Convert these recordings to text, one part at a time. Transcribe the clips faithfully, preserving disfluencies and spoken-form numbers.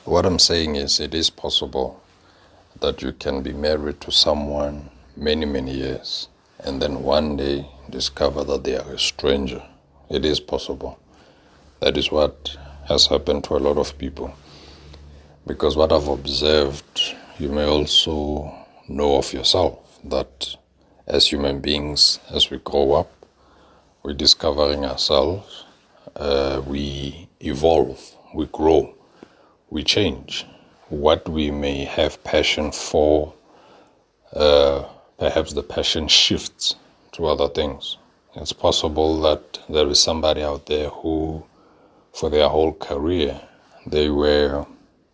What I'm saying is, it is possible that you can be married to someone many, many years and then one day discover that they are a stranger. It is possible. That is what has happened to a lot of people. Because what I've observed, you may also know of yourself, that as human beings, as we grow up, we're discovering ourselves, uh, we evolve, we grow, we change. What we may have passion for, uh, perhaps the passion shifts to other things. It's possible that there is somebody out there who, for their whole career, they were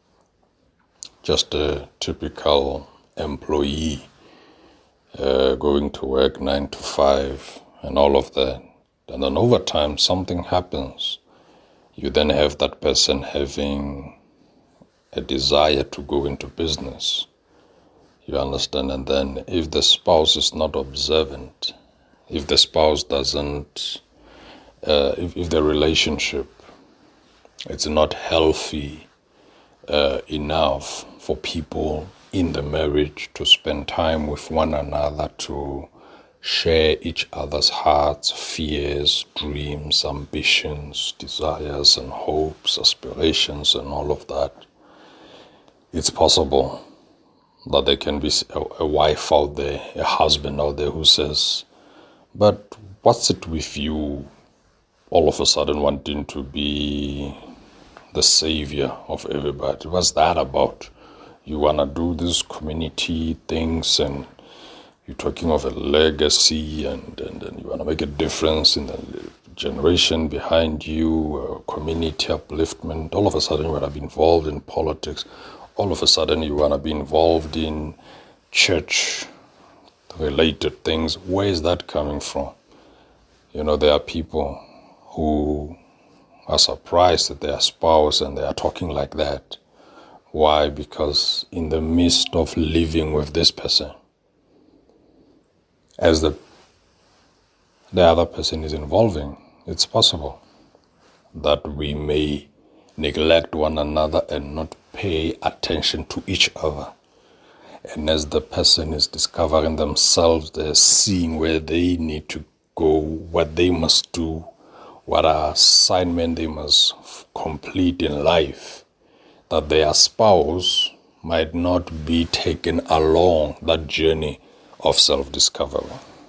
just a typical employee, uh, going to work nine to five and all of that. And then over time, something happens. You then have that person having a desire to go into business. You understand? And then if the spouse is not observant, if the spouse doesn't, uh, if, if the relationship, it's not healthy uh, enough for people in the marriage to spend time with one another, to share each other's hearts, fears, dreams, ambitions, desires and hopes, aspirations and all of that, it's possible that there can be a, a wife out there, a husband out there who says, but what's it with you all of a sudden wanting to be the savior of everybody? What's that about? You want to do these community things and you're talking of a legacy and, and, and you want to make a difference in the generation behind you, uh, community upliftment. All of a sudden you want to be involved in politics. All of a sudden you want to be involved in church-related things. Where is that coming from? You know, there are people who are surprised at their spouse and they are talking like that. Why? Because in the midst of living with this person, as the the other person is evolving, it's possible that we may neglect one another and not pay attention to each other. And as the person is discovering themselves, they're seeing where they need to go, what they must do, what assignment they must complete in life, that their spouse might not be taken along that journey of self-discovery.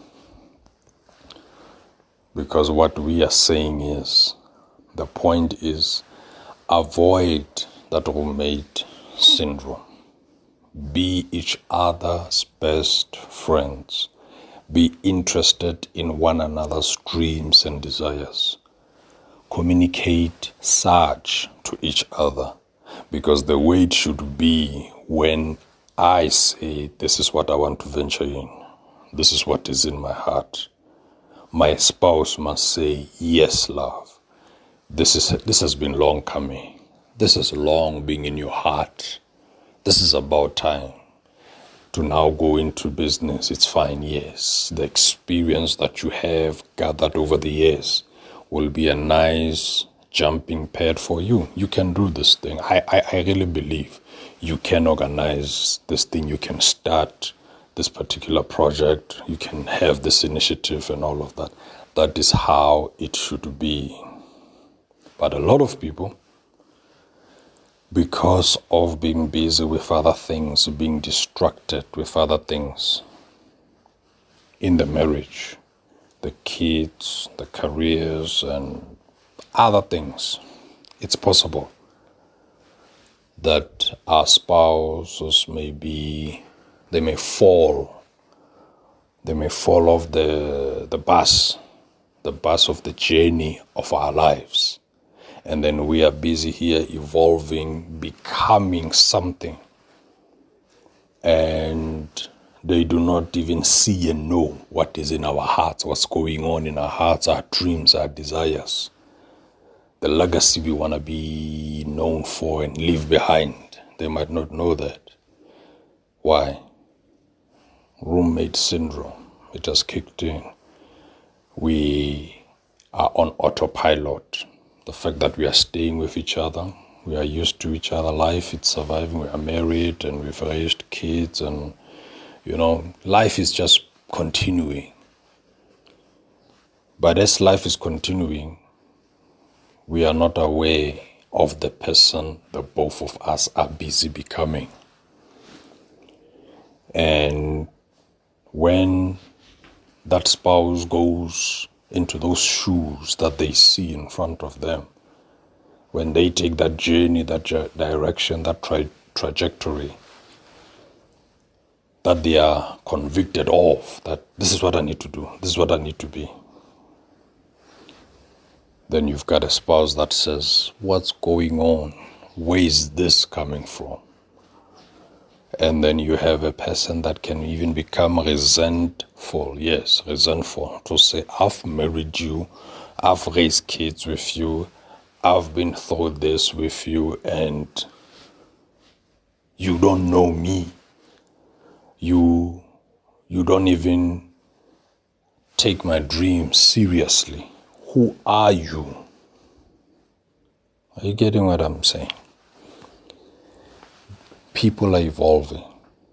Because what we are saying is, the point is, avoid that roommate syndrome. Be each other's best friends. Be interested in one another's dreams and desires. Communicate such to each other. Because the way it should be, when I say, this is what I want to venture in, this is what is in my heart, my spouse must say, yes, love. This is this has been long coming. This has long been in your heart. This is about time to now go into business. It's fine, yes. The experience that you have gathered over the years will be a nice jumping pad for you. You can do this thing. I, I, I really believe you can organize this thing. You can start this particular project. You can have this initiative and all of that. That is how it should be. But a lot of people, because of being busy with other things, being distracted with other things in the marriage, the kids, the careers, and other things, it's possible that our spouses may be, they may fall, they may fall off the, the bus, the bus of the journey of our lives. And then we are busy here evolving, becoming something. And they do not even see and know what is in our hearts, what's going on in our hearts, our dreams, our desires. The legacy we want to be known for and leave behind. They might not know that. Why? Roommate syndrome. It has kicked in. We are on autopilot. The fact that we are staying with each other, We are used to each other. Life is surviving. We are married and we've raised kids, and you know, life is just continuing. But as life is continuing, we are not aware of the person that both of us are busy becoming. And when that spouse goes into those shoes that they see in front of them, when they take that journey, that direction, that tra- trajectory that they are convicted of, that this is what I need to do, this is what I need to be, then you've got a spouse that says, what's going on? Where is this coming from? And then you have a person that can even become resentful. Yes, resentful. To say, I've married you, I've raised kids with you, I've been through this with you, and you don't know me. You, you don't even take my dreams seriously. Who are you? Are you getting what I'm saying? People are evolving.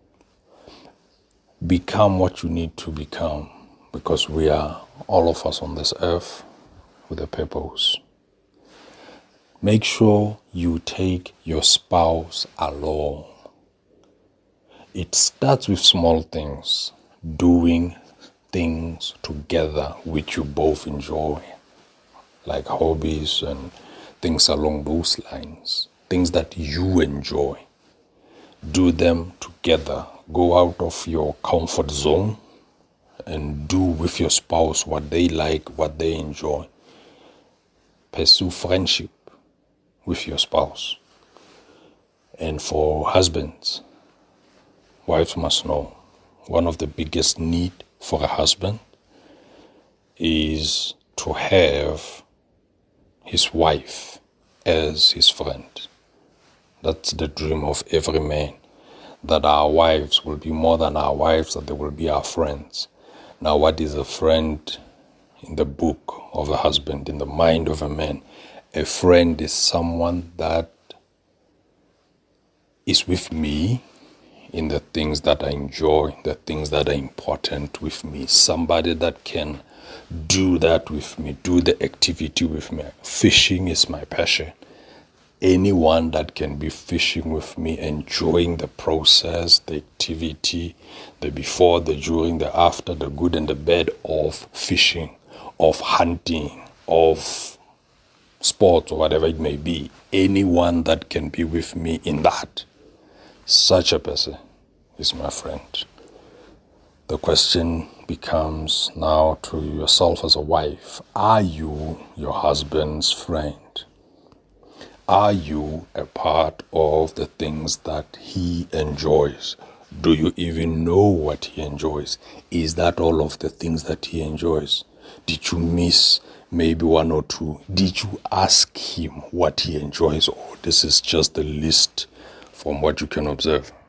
Become what you need to become, because we are, all of us on this earth, with a purpose. Make sure you take your spouse along. It starts with small things, doing things together which you both enjoy, like hobbies and things along those lines, things that you enjoy. Do them together. Go out of your comfort zone and do with your spouse what they like, what they enjoy. Pursue friendship with your spouse. And for husbands, wives must know, one of the biggest need for a husband is to have his wife as his friend. That's the dream of every man, that our wives will be more than our wives, that they will be our friends. Now, what is a friend in the book of a husband, in the mind of a man? A friend is someone that is with me in the things that I enjoy, the things that are important with me. Somebody that can do that with me, do the activity with me. Fishing is my passion. Anyone that can be fishing with me, enjoying the process, the activity, the before, the during, the after, the good and the bad of fishing, of hunting, of sports or whatever it may be. Anyone that can be with me in that, such a person is my friend. The question becomes now to yourself as a wife, are you your husband's friend? Are you a part of the things that he enjoys? Do you even know what he enjoys? Is that all of the things that he enjoys? Did you miss maybe one or two? Did you ask him what he enjoys? Or this is just the list from what you can observe?